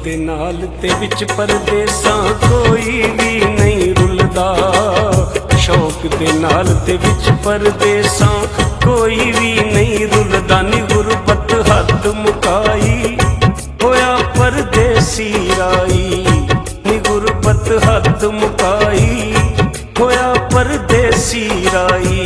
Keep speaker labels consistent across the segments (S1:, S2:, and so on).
S1: दे नाल ते विच परदेसां कोई भी नहीं रुलदा। शौक दे नाल ते विच परदेसां कोई भी नहीं रुलदा। नी गुरबत हद मुकाई होया परदेसी राई। नी गुरबत हद मुकाई होया परदेसी राई।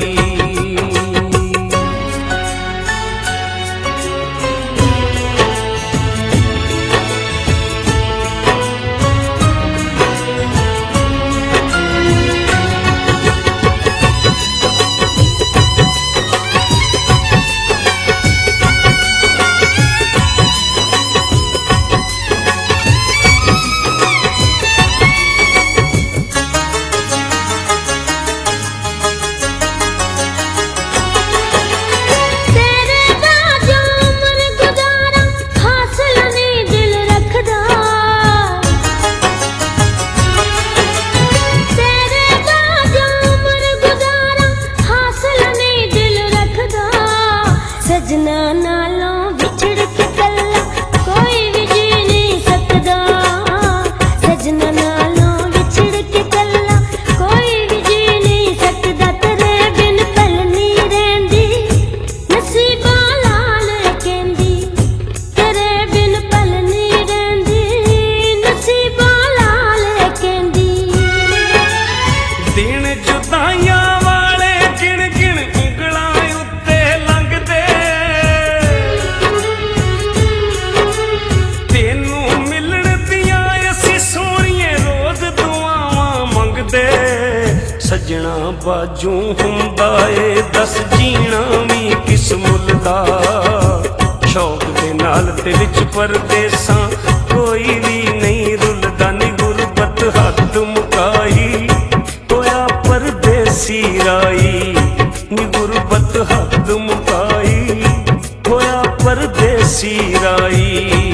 S2: सजना नालों बिछड़ के कल्ला कोई भी जी नहीं सकदा। सजना नालों बिछड़ के कल्ला कोई भी जी नहीं सकदा। तेरे बिन पल नहीं रहिंदी नसीबा लाल कहंदी। तेरे बिन पल नहीं रहिंदी नसीबा लाल कहंदी।
S1: दिन जुदाइयां वाले गिण गिण उंगलां उत्ते लंघदे। सजना बाजू हुंदा ए दस जीना भी किस मुल दा। शौक दे नाल ते विच परदेसां कोई भी नहीं रुलदा। नी गुरबत हद मुकाई होया परदेसी राई। नी गुरबत हद मुकाई होया परदेसी राई।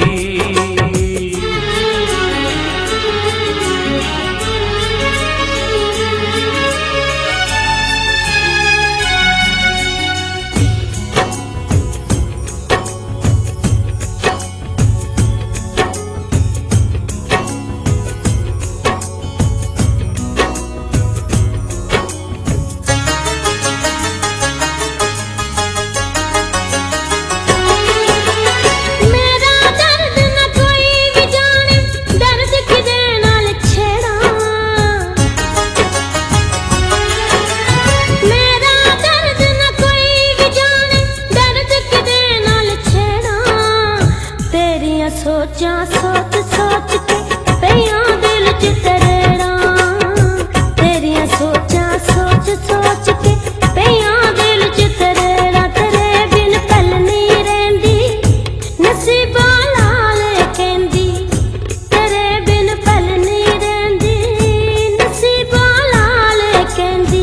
S2: सोचा सोच सोच के पियां दिल च तरेड़ा। तेरियां सोचा सोच सोच के पियां दिल च तरेड़ा। तेरे बिन पल नहीं रहिंदी नसीबा लाल कहंदी। तेरे बिन पल नहीं रहिंदी नसीबा लाल कहंदी।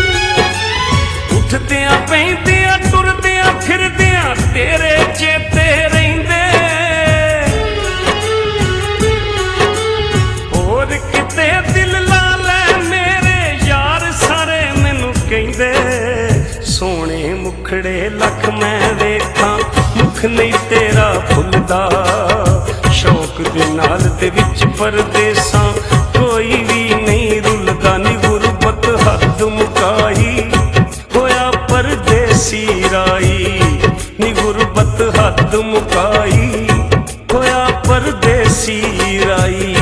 S1: उठदियां पैंदियां टुरदियां फिरदियां तेरे चेते रहिंदे। दिल ला लै मेरे यार सारे मैनू कहंदे। सोने मुखड़े लख मैं वेखां मुख नहीं तेरा फुलदा। शौक दे नाल ते विच परदेसां कोई भी नहीं रुलदा। नी गुरबत हद मुकाई होया परदेसी राई। नी गुरबत हद मुकाई होया परदेसी राई।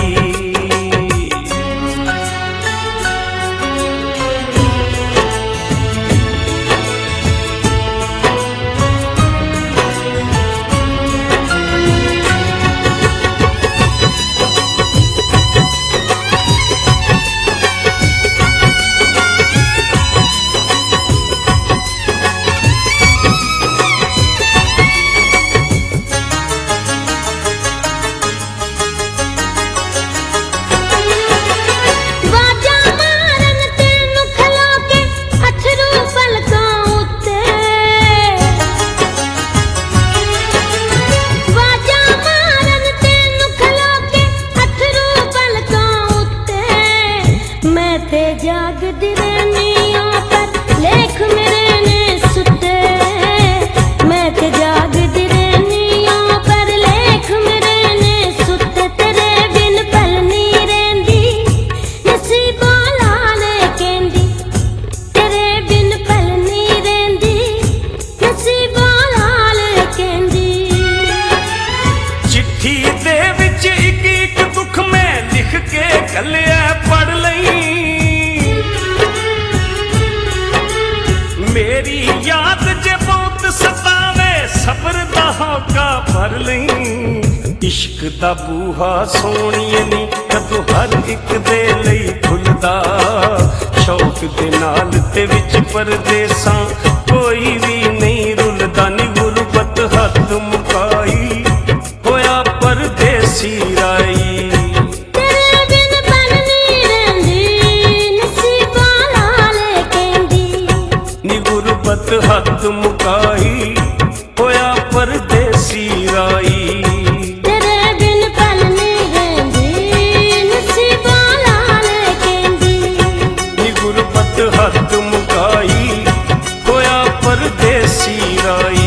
S1: तेरी याद जे बहुत सतावे सबर दा होका भर लई इश्क दा बूहा सोहणीए नी कदों हर एक दे लई खुलदा शौक दे नाल ते विच परदेसां कोई भी नहीं रुलदा नी गुरबत हद मुकाई होया परदेसी राई
S2: तेरे बिन पल नहीं रहिंदी नसीबां नाल कहंदी
S1: नी गुरबत हद मुकाई होया परदेसी राई
S2: तेरे बिन पल नहीं रहिंदी नसीबां नाल कहंदी
S1: नी गुरबत हद मुकाई होया परदेसी राई।